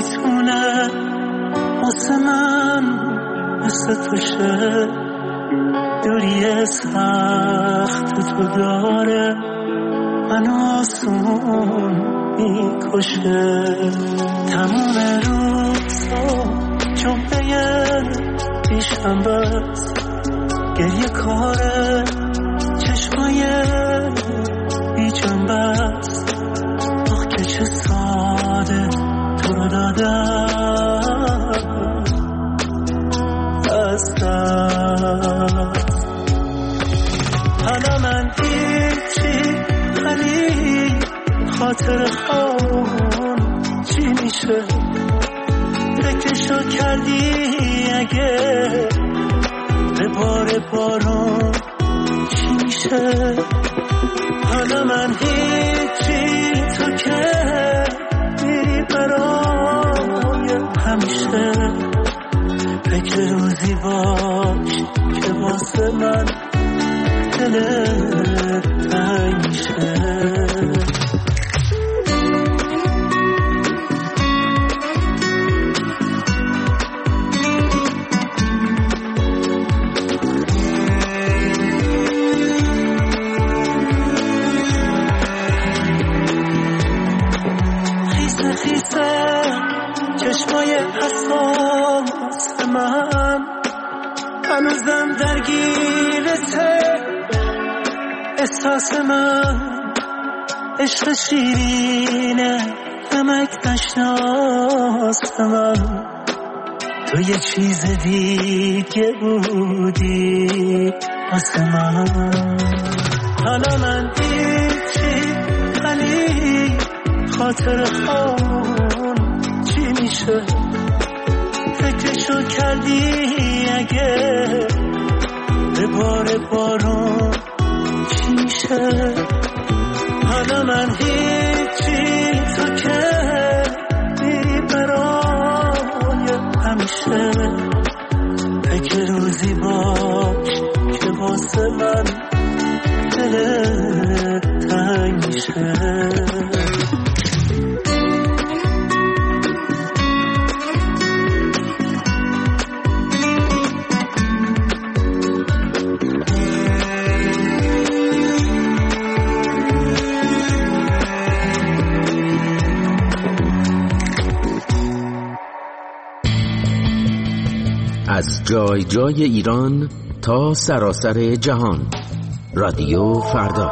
نمیتونه واسه من مثل تو شه. دوری سخت تو داره من آسون میکشه. تمام روزا جمعه پیشم بس گریه کاره چشمای بی جنبه است. آخ که چه ساده تو رو دادم از دست. حالا من هیچی ولی خاطر خون چی میشه؟ فکرشو کردی اگه به بار بارون چی میشه؟ حالا من هیچی تو که میری برای همیشه. فکر روزی باش که واسه من دلت تنگ میشه. چشمای حساس من هنوزم درگیرته. احساس من عشق شیرینه نمک نشناس من. تو یه چیز دیگه بودی واسه من. حالا من هیچی ولی خاطر خون چی میشه؟ فکرشو کردی اگه به بار بارون چی میشه؟ حالا من هیچی تو که میری برای همیشه. فکر روزی باش که واسه من دلت تنگ میشه. از جای جای ایران تا سراسر جهان. رادیو فردا.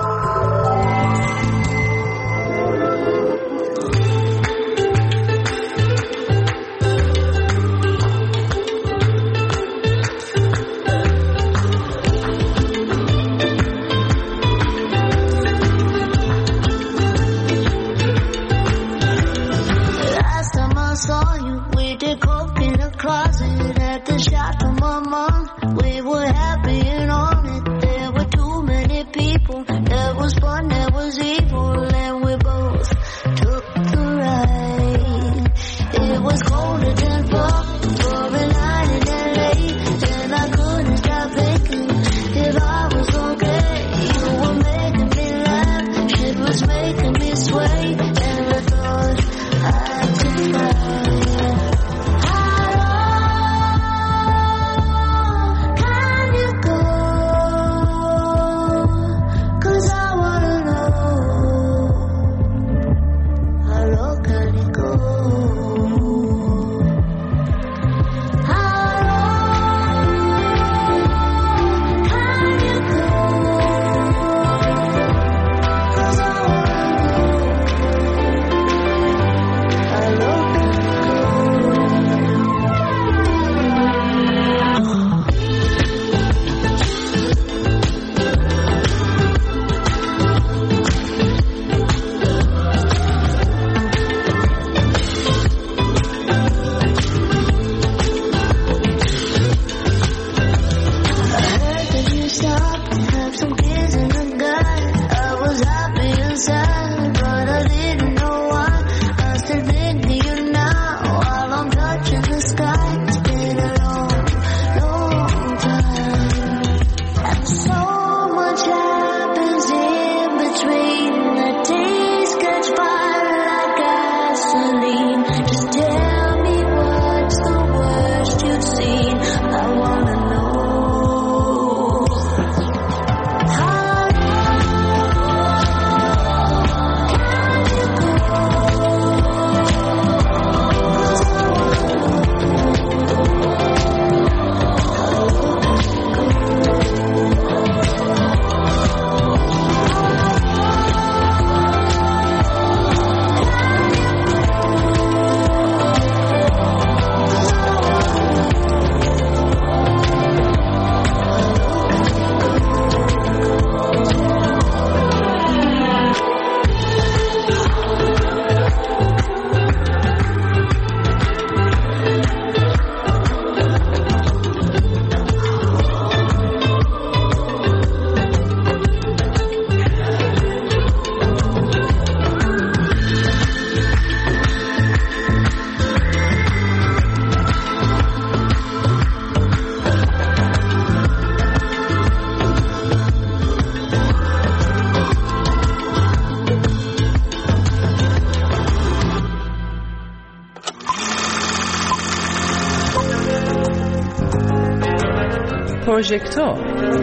پروژکتور.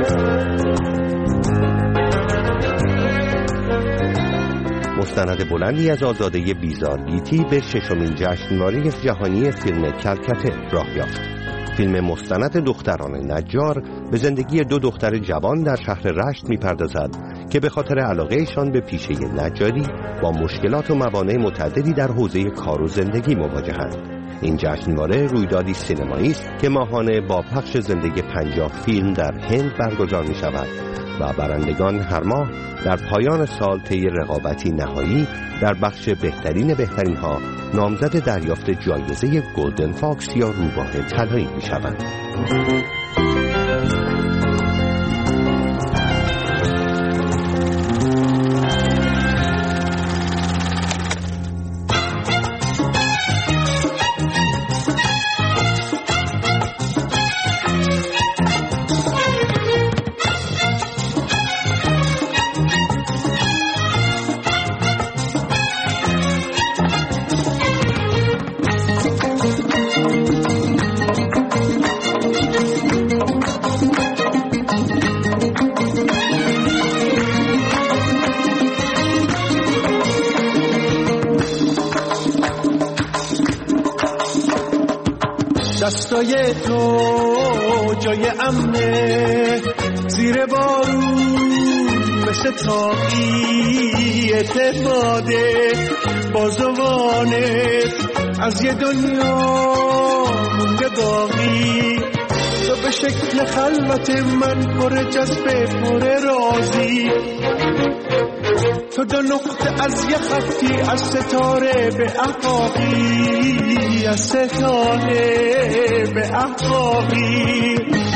مستند بلندی از آزاده بیزار گیتی به 6مین جشنواره جهانی فیلم کلکته راه یافت. فیلم مستند دختران نجار به زندگی دو دختر جوان در شهر رشت می‌پردازد که به خاطر علاقه‌شان به پیشه نجاری با مشکلات و موانع متعددی در حوزه کار و زندگی مواجهند. این جشنواره رویدادی سینمایی است که ماهانه با پخش زنده 50 فیلم در هند برگزار می‌شود و برندگان هر ماه در پایان سال طی رقابتی نهایی در بخش بهترین ها نامزد دریافت جایزه گلدن فاکس یا روباه طلایی می‌شوند. دستای تو جای امنه زیر بارون مثل تاقی اعتماده بازوانت از یه دنیا مونده باقی تو به شکل خلوت من پر جذبه پر رازی تو دو نقطه از یه خطی از ستاره به احقاقی از ستاره به احقاقی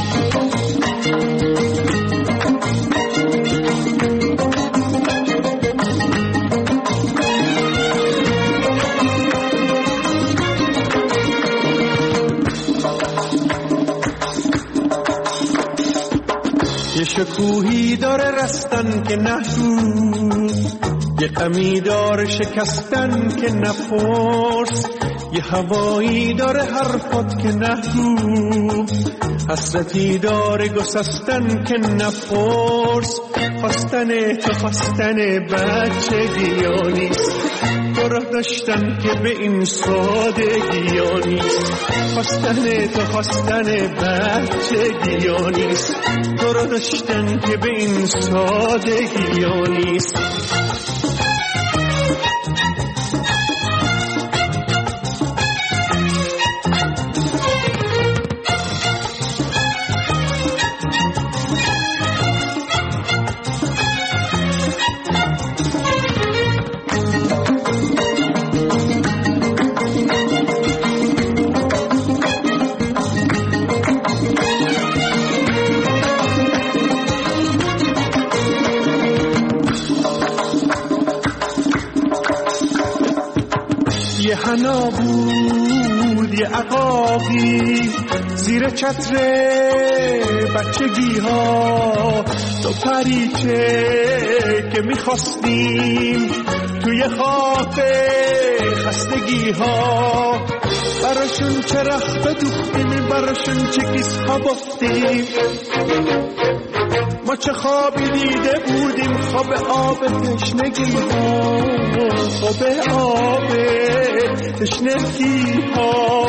یه شکوهی داره رستن که نهود یه غمی داره شکستن که نپرس یه هوایی داره حرفات که نگو حسرتی داره گسستن که نپرس خواستن تو خواستن بچگی ها نیست تو راه داشتن که به این سادگی ها نیست خواستن تو خواستن بچگی ها نیست تو راه داشتن که به این سادگی ها نیست. یه حنا بود یه عقاقی زیر چتر بچگی ها تو پریچه که میخواستیم توی خاک خستگی ها براشون چه رخت دوختیم براشون چه کیس ها بافتیم ما چه خوابی دیده بودیم خواب آب تشنگی ها خواب آب تشنگی ها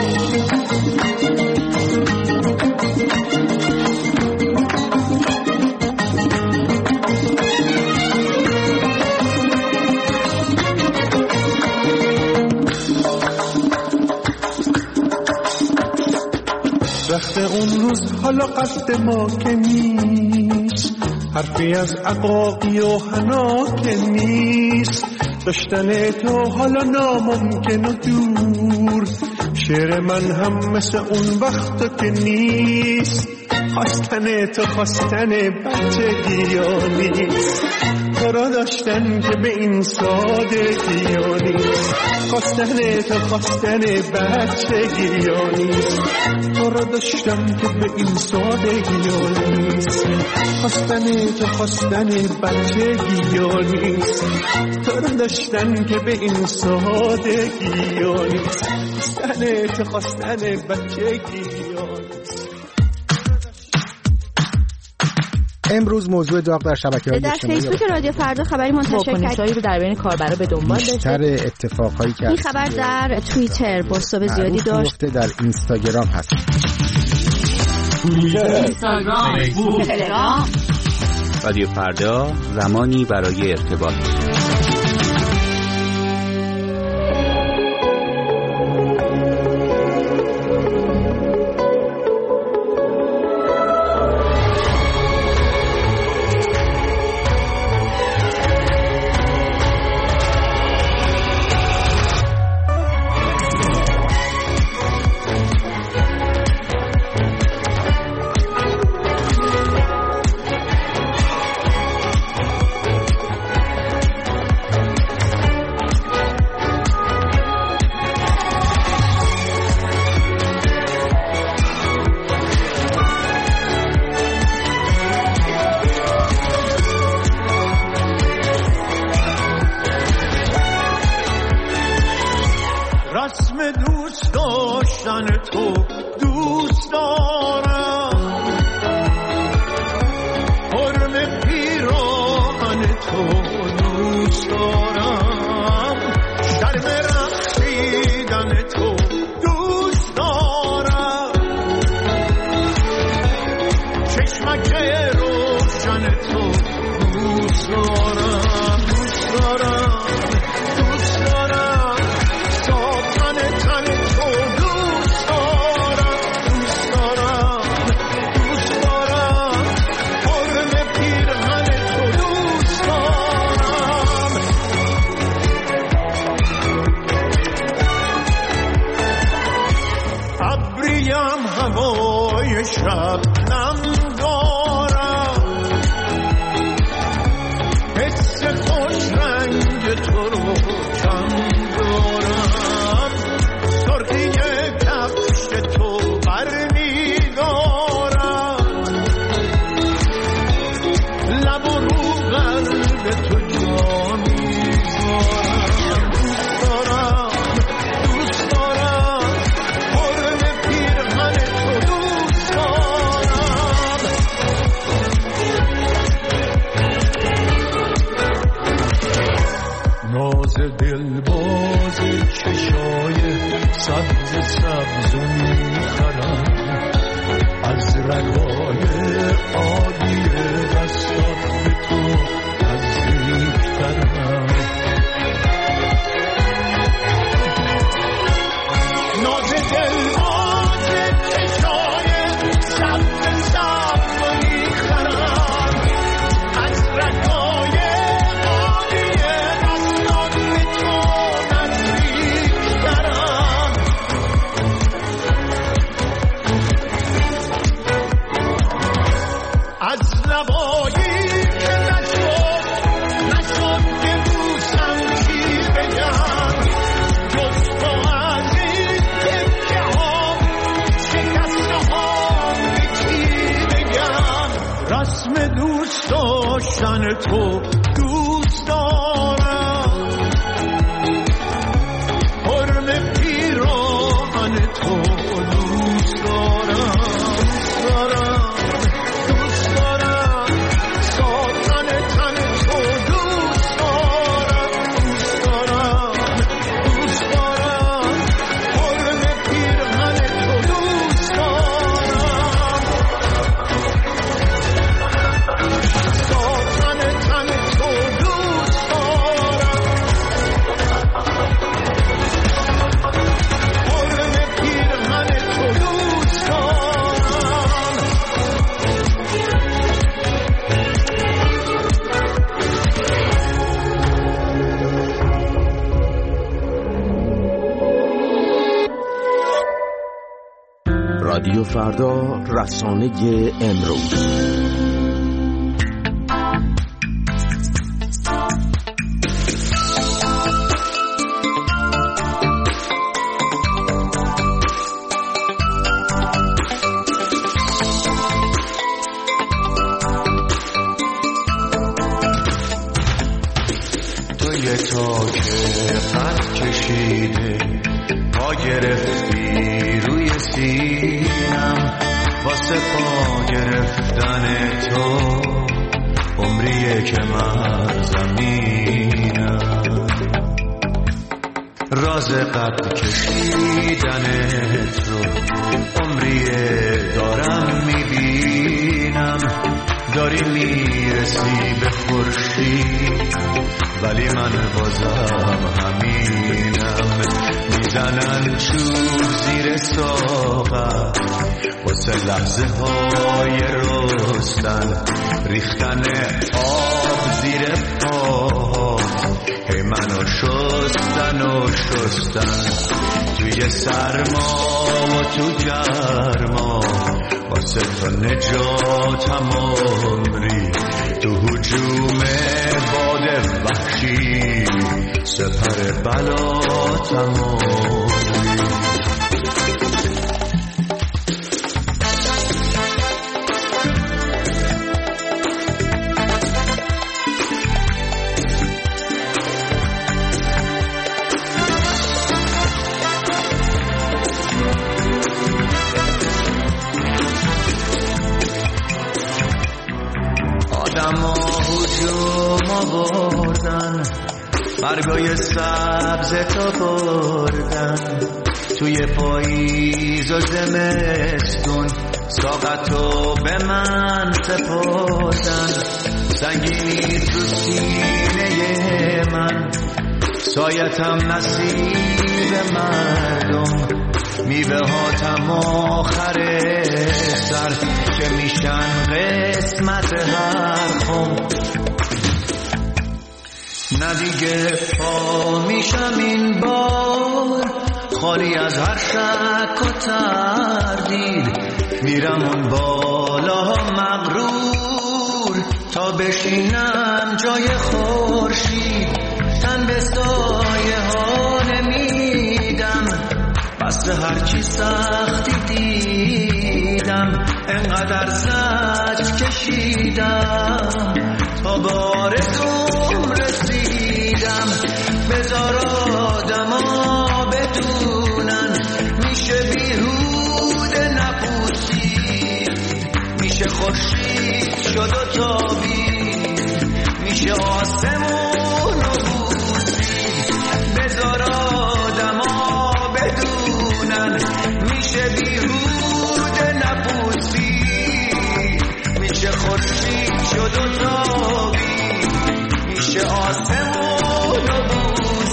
رخت اون روز حالا قصد ما که نیست حرفی از عقاقی و حنا که نیست داشتن تو حالا ناممکن و دور شعر من هم مثل اون وقت که نیست خواستن تو خواستن بچگی ها نیست تو را داشتن که به این سادگی ها نیست خواستن تو خواستن بچگی ها نیست تو را داشتن که به این سادگی ها نیست خواستن تو خواستن بچگی ها نیست تو را داشتن که به این سادگی ها نیست خواستن تو خواستن بچگی ها نیست. امروز موضوع داغ در شبکه‌های اجتماعی در فیسبوک رادیو فردا خبری منتشر کرد رو در بین کاربرا به دنبال داشته. بیشتر اتفاقایی که این خبر در توییتر بازتاب زیادی داشت. در اینستاگرام هست. اینستاگرام، فیسبوک، تلگرام. رادیو فردا، زمانی برای ارتباط. رسم دوست داشتن تو دوست دارم، حرم پیراهن تو دوست دارم، شرم رقصیدن تو دوست دارم، چشمک روشن تو دوست دارم، دوست دارم، دوست دارم، شب نم دارم، حس خوش رنگ تو رو کم دارم، سرخی کفش تو بر می دارم، لب و رو قلب تو جا می دارم، دوست دارم، دوست دارم، حرم پیرهن تو دوست ناز دلباز چشای سبز سبز میخرم، از رگای آبی دستات به تو نزدیکترم، ناز دلباز چشای سبز سبز میخرم، از رگای رسم دوست داشتن تو دوست دارم، حرم پیراهن تو دوست دارم، دوست دارم، دوست دارم، ساتن تن تو دوست دارم، دوست دارم، دوست دارم، حرم پیراهن تو دوست دارم، رادیو فردا، رسانه امروز. توی تا که خط کشیده پا گرفتی روی سینم، واسه پا گرفتن تو عمریه که من زمینم، راز قد کشیدنت رو عمریه دارم میبینم. داری میرسی به خورشید ولی من بازم همینم. میزنن چوب زیر ساغر واسه لحظه های رستن، ریختن آب زیر پاهات هی منو شستن و شستن. توی سرما و تو گرما واسه تو نجاتم عمری، تو هجوم باد وحشی سپر بلاتم عمری. برگای سبز تا بردن توی پاییز و زمستون، ساقتو به من سپردن. سنگینی تو سینه من، سایتم نصیب مردم. میوه هاتم آخر سر که میشن قسمت هر خم. نه دیگه پا میشم این بار خالی از هر شک و تردید. میرم اون بالا مغرور تا بشینم جای خورشید. تن به سایه ها نمیدم، بس هرچی سختی دیدم. انقدر زجر کشیدم تا به آرزوم رسیدم. بذار آدما بدونن میشه بیهوده نپوسید، میشه خورشید شد و تابید، میشه آسمون و بوسید. بذار آدما بدونن میشه بیهوده نپوسید، میشه خورشید شد و تابید، میشه آسمون و بوسید.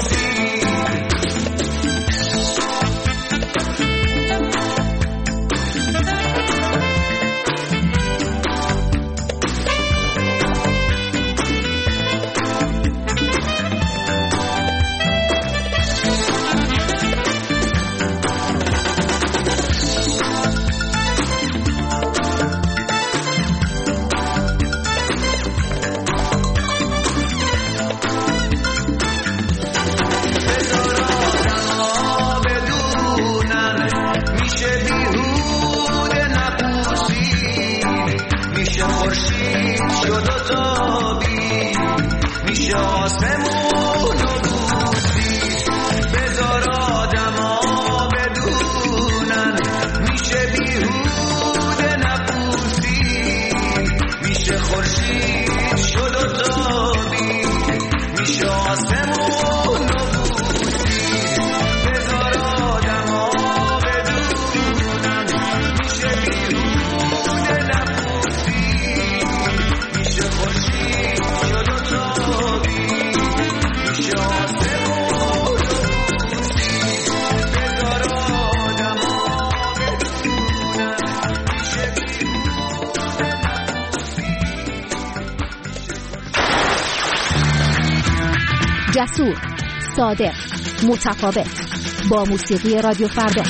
جسور، صادق، متفاوت، با موسیقی رادیو فردا.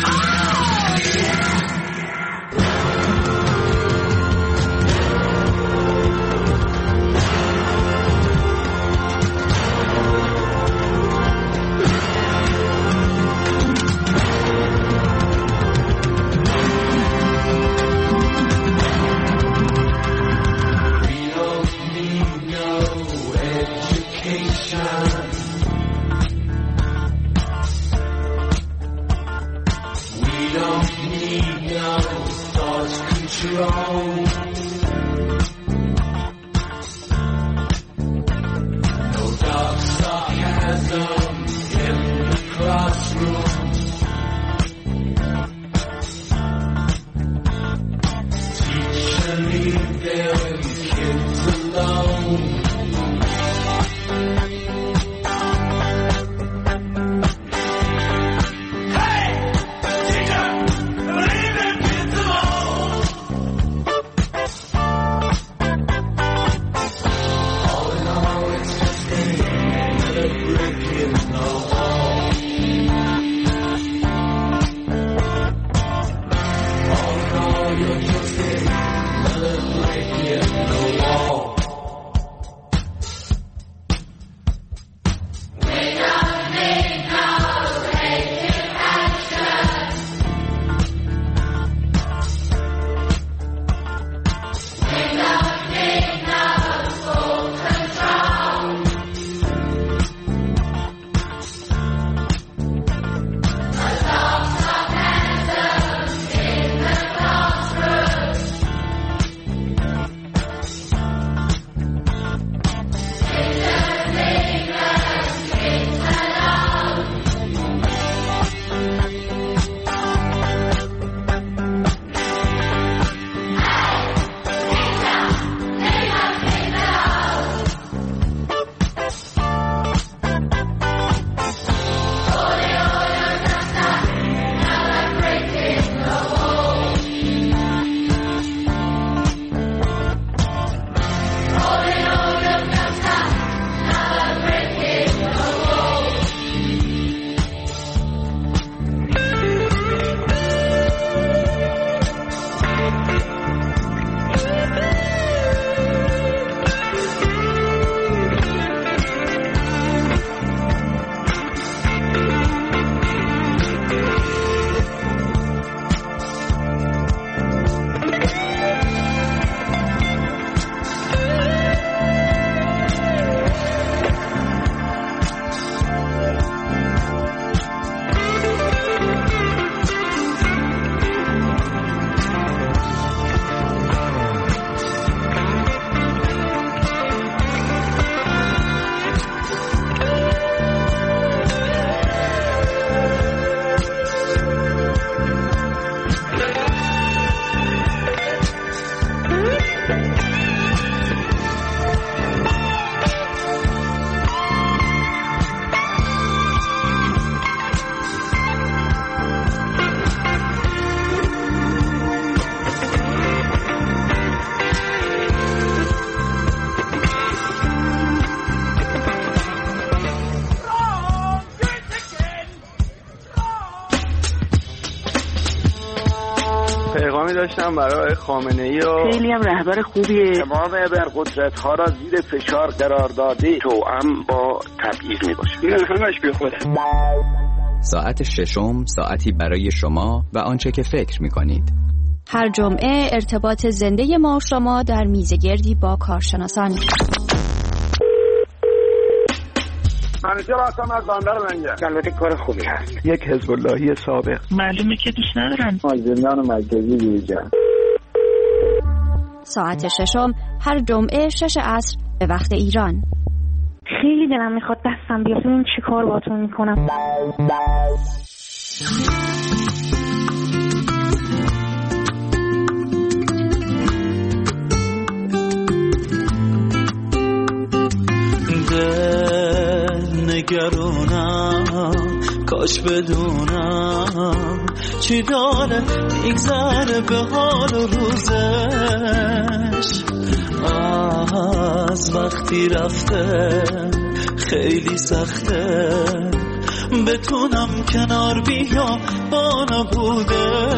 پیغامی داشتم برای خامنه‌ای و خیلی هم رهبر خوبیه. تمام ابرقدرت‌ها را زیر فشار قرار داده توأم با تبعیض میباشه. این همش بی خوده. ساعت ششم ساعتی برای شما و آنچه که فکر می‌کنید. هر جمعه ارتباط زنده ما و شما در میزگردی با کارشناسان. منیجر هستم از بندر لنگر. البته کار خوبی هست. یک حزب اللهی سابق. معلومه که دوست ندارن. زندان مرکزی بیرجا. ساعت ششم هر جمعه 6 عصر به وقت ایران. خیلی دلم میخواد دستم بیاد ببینم چی کار باهاتون میکنم. نگرونم کاش بدونم چی داره میگذره به حال و روزش از وقتی رفته خیلی سخته بتونم کنار بیام با نبودش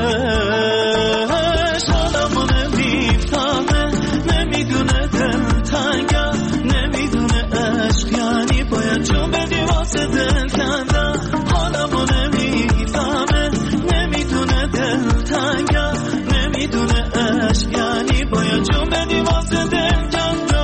حالمو نمیفهمه نمیدونه دلتنگم نمیدونه عشق یعنی باید جون بدی واسه دل کندم حالمو نمیفهمه نمیدونه دلتنگم نمیدونه عشق یعنی باید جون بدی واسه دل کندم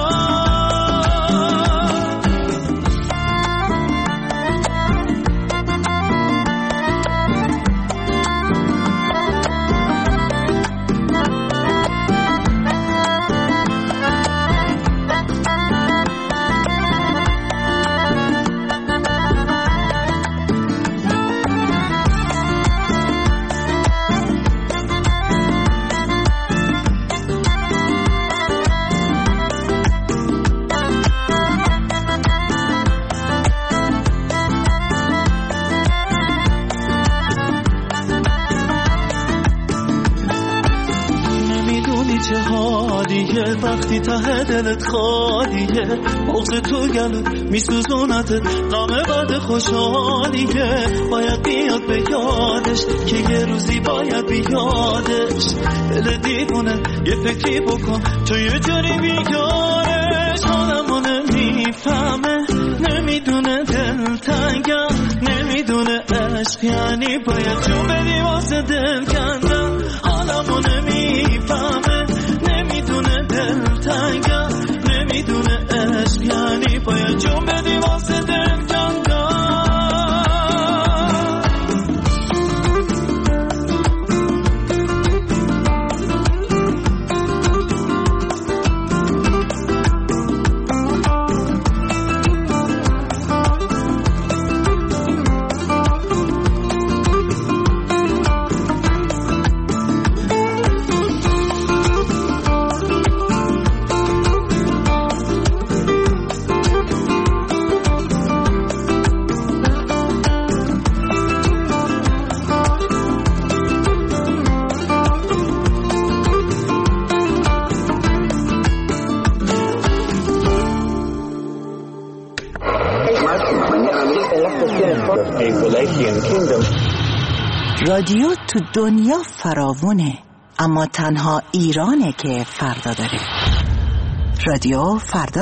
چه حالیه وقتی ته دلت خالیه بغض تو گلو میسوزونته نامه بعد خوشحالیه باید بیاد به یادش که یه روزی باید بیادش دل دیوونه یه فکری بکن تو یه جوری بیارش حالمو نمیفهمه نمیدونه دلتنگم نمیدونه عشق یعنی باید جون بدی واسه دل کندم حالمو نمیفهمه نمیدونه دلتنگم نمیدونه عشق یعنی باید جون بدی واسه دل کندم رادیو تو دنیا فراوونه اما تنها ایرانه که فردا داره. رادیو فردا.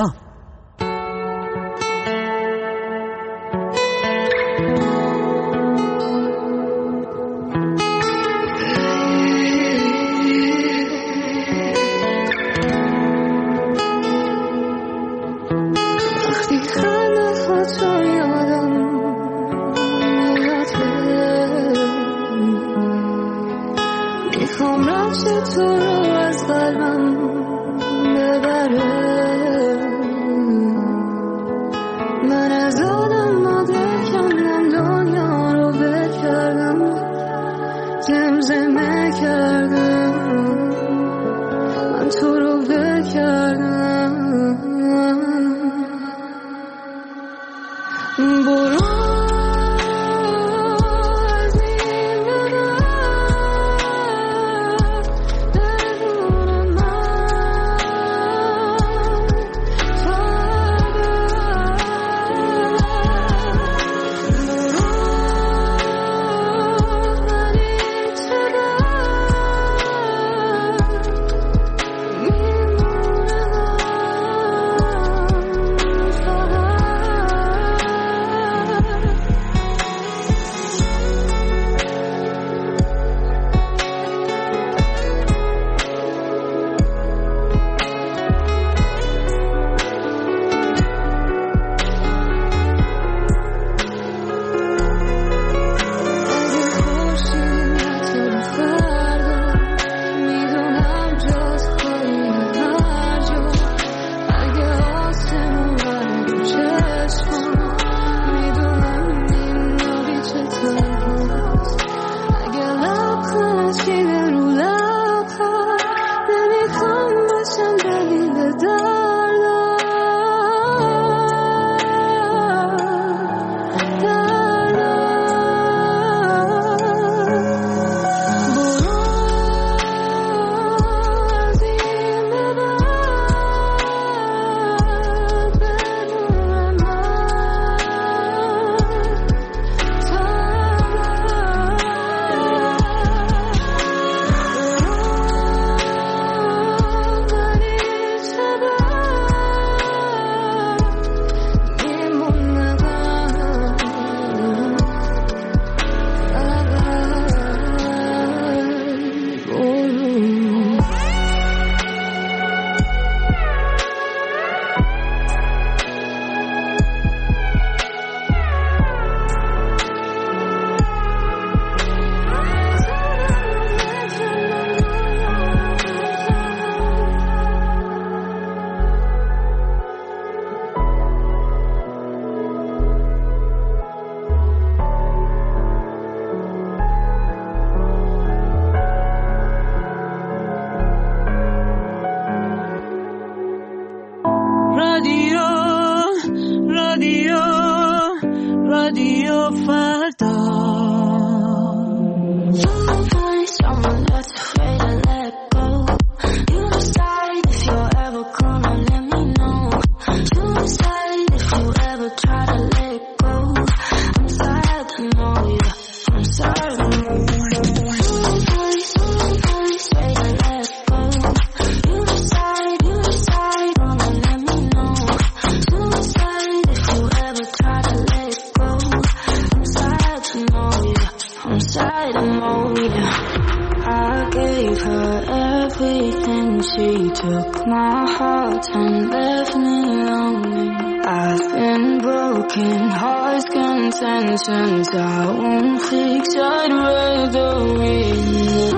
gave her everything. She took my heart and left me lonely. I've been broken, hearts content since I won't fix. I'd rather win.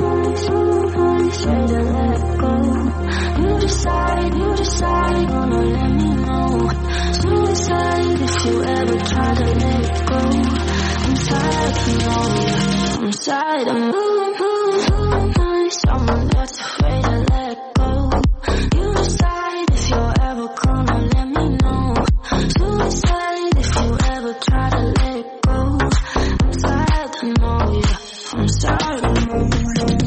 Try to let go. You decide, wanna let me know. Suicide if you ever try to let go. I'm tired, I'm tired of moving, someone that's afraid to let go. You decide if you're ever gonna let me know. Suicide if you ever try to let go. I'm tired of knowing, I'm tired of moving.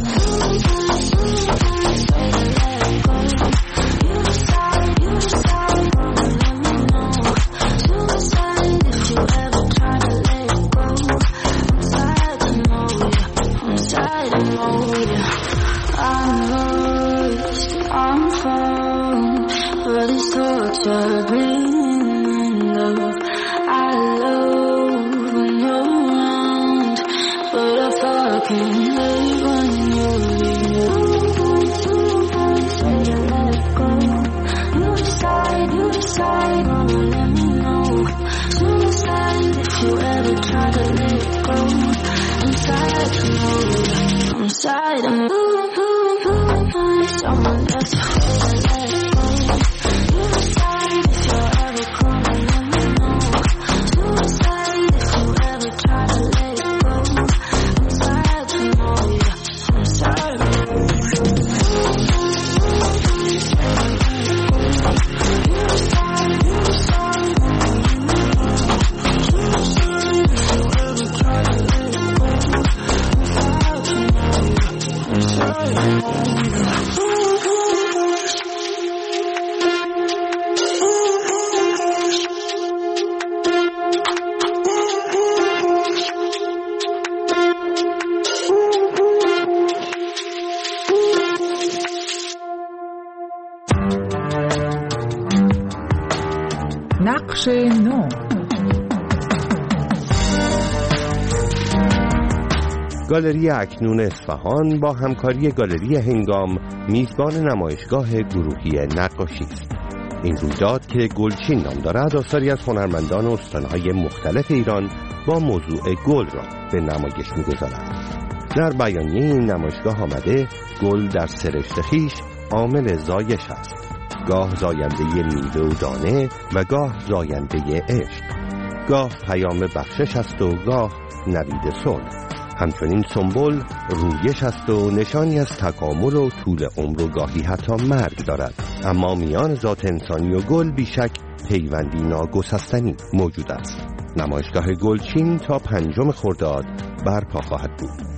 نقش نو. گالری اکنون اصفهان با همکاری گالری هنگام میزبان نمایشگاه گروهی نقاشی است. این رویداد که گلچین نام دارد آثاری از هنرمندان استانهای مختلف ایران با موضوع گل را به نمایش می‌گذارد. در بیانیه این نمایشگاه آمده گل در سرشت خویش عامل زایش است، گاه زاینده میوه و دانه و گاه زاینده عشق، گاه پیام بخشش است و گاه نوید صلح. همچنین سنبل رویش است و نشانی از تکامل و طول عمر و گاهی حتی مرگ دارد، اما میان ذات انسانی و گل بیشک پیوندی ناگسستنی موجود است. نمایشگاه گلچین تا 5 خرداد برپا خواهد بود.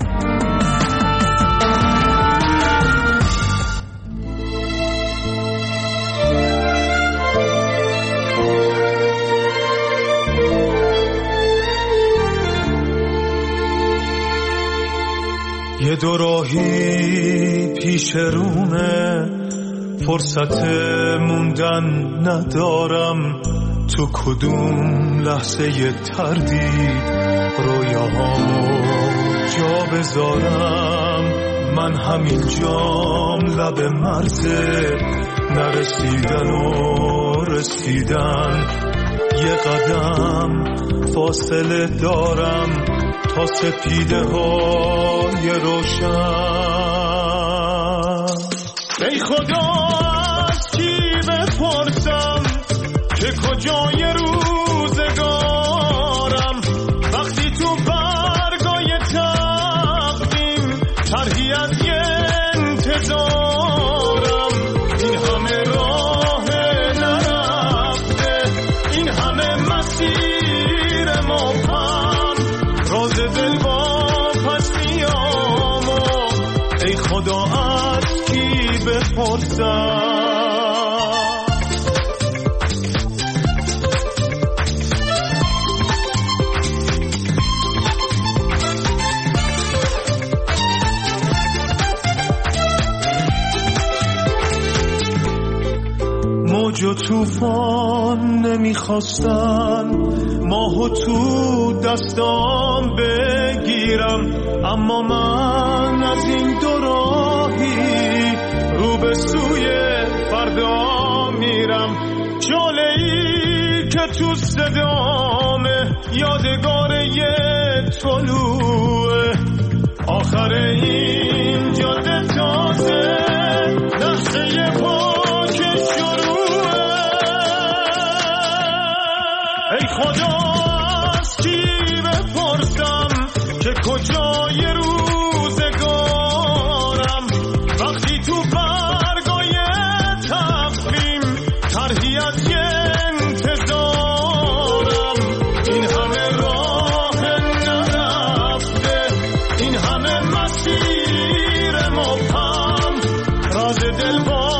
یه دوراهی پیش رونه، فرصت موندن ندارم، تو کدوم لحظه تردید رویاهامو جا بذارم. من همین جام لب مرزه، نرسیدن و رسیدن، یه قدم فاصله دارم تا سپیده های روشن. ای خدا از کی بپرسم که کجای روزگارم، وقتی تو برگای تقدیم طرحی از یه انتظارم. این همه راه نرفته، این همه مسیر مبهم، راز دل با پس میام و ای خدا از کی بپرسم. موج و طوفان نمیخواستن ماهو تو دستام بگیرم، اما من از این میگیرم، شعله‌ای که تو صدامه، یادگار یه طلوعه، آخر این جاده تازه لحظه پاک شروعه. ای خدا از کی بپرسم که کجای روزگارم، وقتی تو برگای تقویم طرحی از یه انتظارم، این همه راه نرفته، این همه مسیر مبهم، راز دل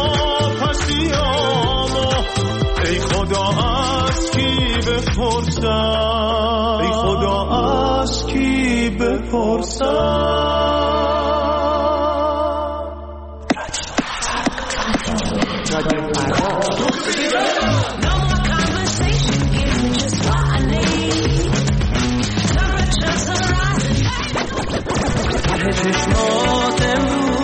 واپسیامو ای خدا از کی بپرسم، ای خدا از کی بپرسم. چشمات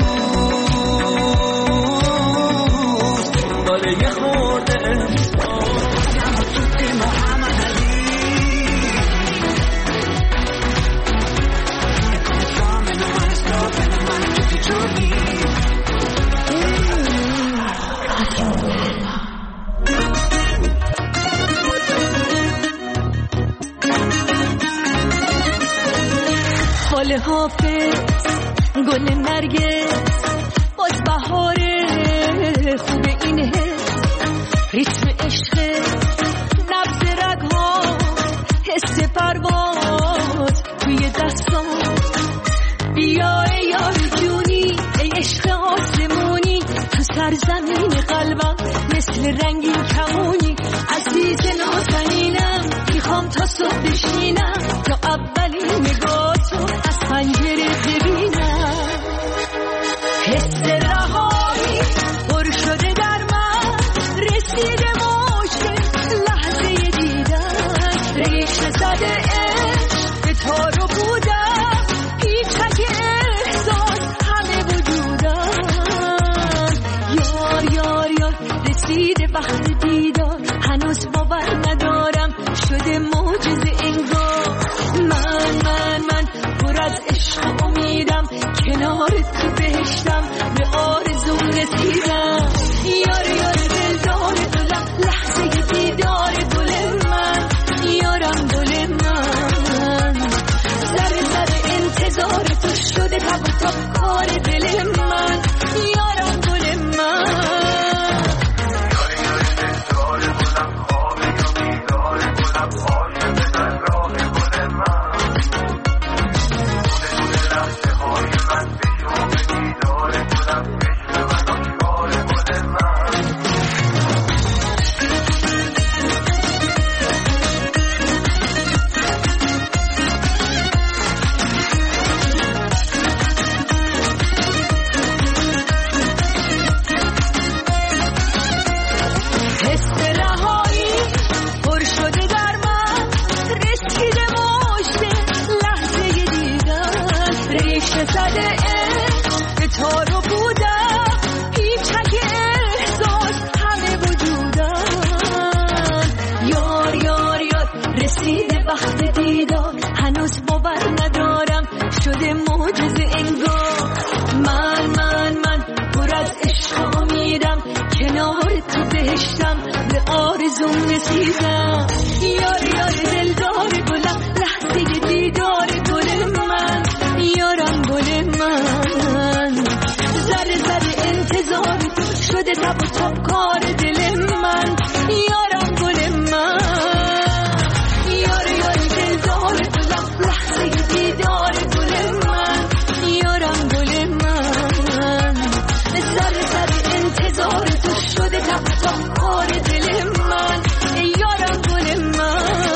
امروز داره یه خورده محمد علی فال حافظ گل نرگس باز بهاره، خوب این حس ریتم عشق نبض رگها، حس پرواز توی دستان. بیا ای یار جونی، ای عشق آسمونی، تو سرزمین قلبم مثل رنگین کمونی. عزیز نازنینم میخوام تا صبح بشینم، تا اولین نگاه تو از پنجره ببینم. حس رهایی پر شده در من، رسیده موج لحظه دیدن، ریشه زده عشق به تارو بودم، پیچک احساس همه وجودم. یار یار یار رسیده وقت دیدار، هنوز باور ندارم شده معجزه انگار. من پر از عشق و امیدم، کنار تو بهشتم به آرزوم رسیدم. یار یار دلدار دلم، لحظه دیدار گل من، یارم گل من. ذره ذره انتظار تو شده تب و تاب کار دل من، یارم گل من. شده تب تا کار دل من، یارم گل من.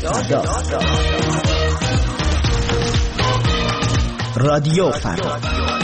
رادیو فردا.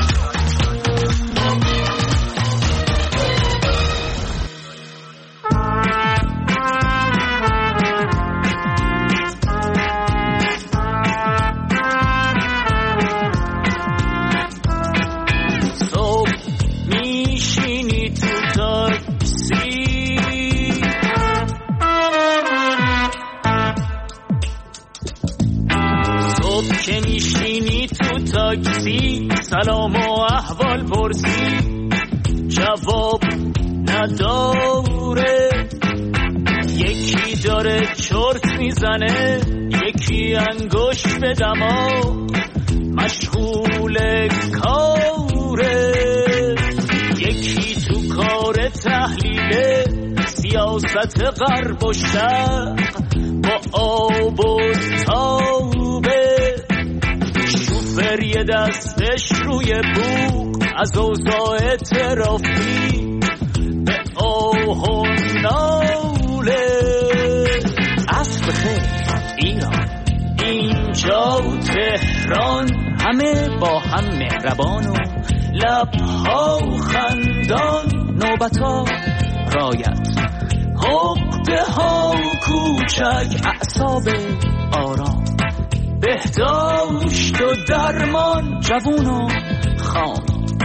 سلام و احوال پرسی جواب نداره، یکی داره چرت میزنه، یکی انگشت به دماغ مشغول کاره، یکی تو کار تحلیل سیاست غرب و شرق با آب و تابه، شوفر یه دستش روی بوق از اوضاع ترافیک به آه و ناله. عصر بخیر ایران، اینجا تهران، همه با هم مهربان و لبها خندان، نوبتا رایت، عقده ها کوچک، اعصاب آرام، بهداشت و درمان، جوون و خام،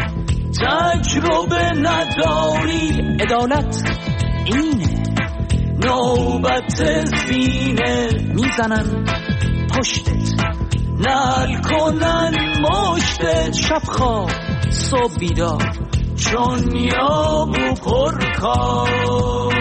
تجربه نداری، عدالت اینه، نوبت زینه، میزنن پشتت، نل کنن مشتت، شب خواب صبح بیدار، چون یاب و پرکار.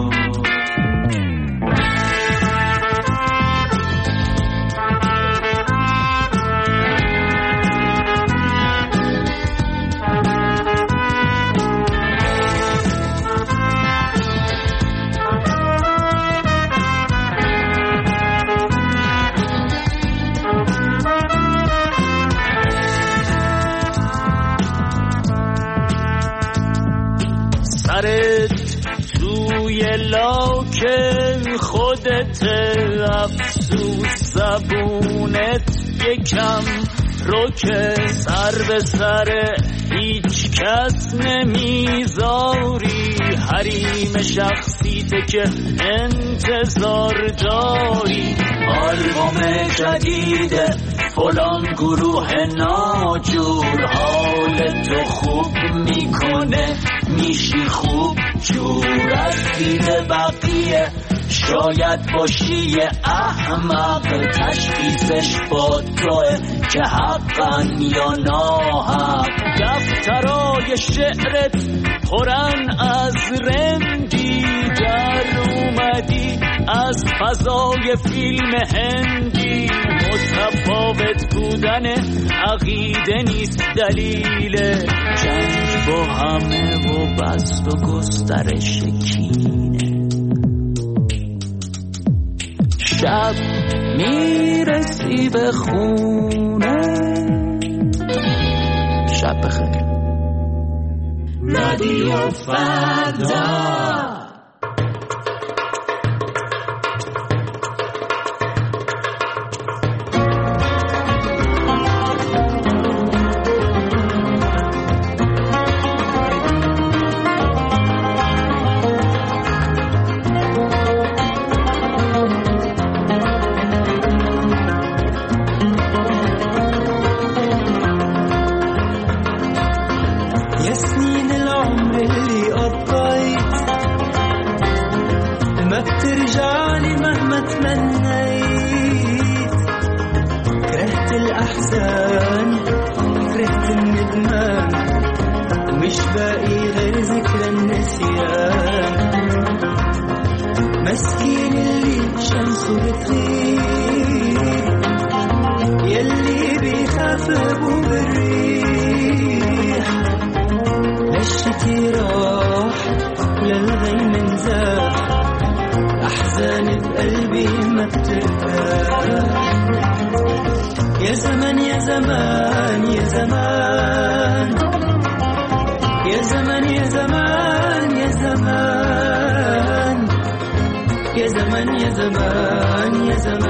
سرت توی لاک خودت، افسوس زبونت یکم روکه، سر به سر هیچ کس نمیذاری، حریم شخصیت که انتظار داری، آلبوم جدید فلان گروه ناجور، حال تو خوب میکنه، میشی خوب جور، از دید بقیه شاید باشی احمق، تشخیصش با توه که حقن یا ناحق، دفترای شعرت پرن از رندی، در اومدی از فضای فیلم هندی، متفاوت بودن عقیده نیست دلیل جنگ با همه و بست و گسترش کینه، شب میرسی به خونه، شب بخیر. رادیو فردا. يا زمان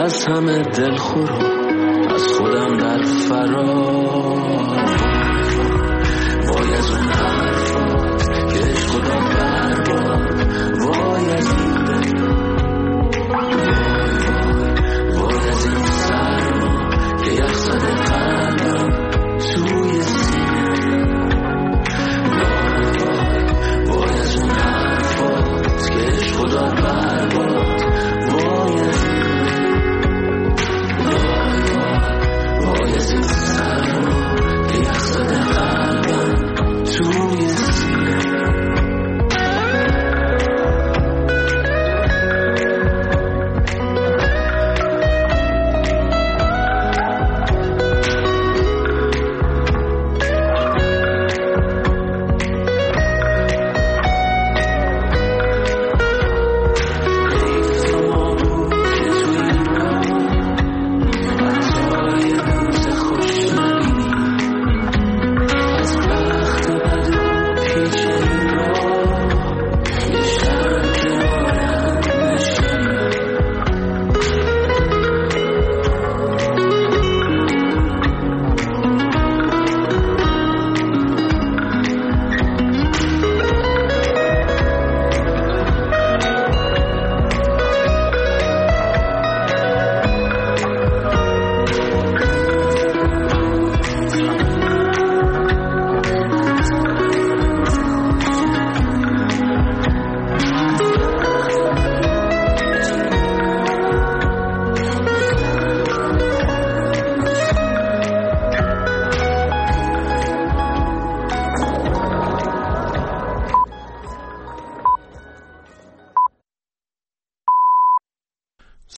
از همه دلخور از خودم در فرار. وای از اون حرفات که عشق خدا برباد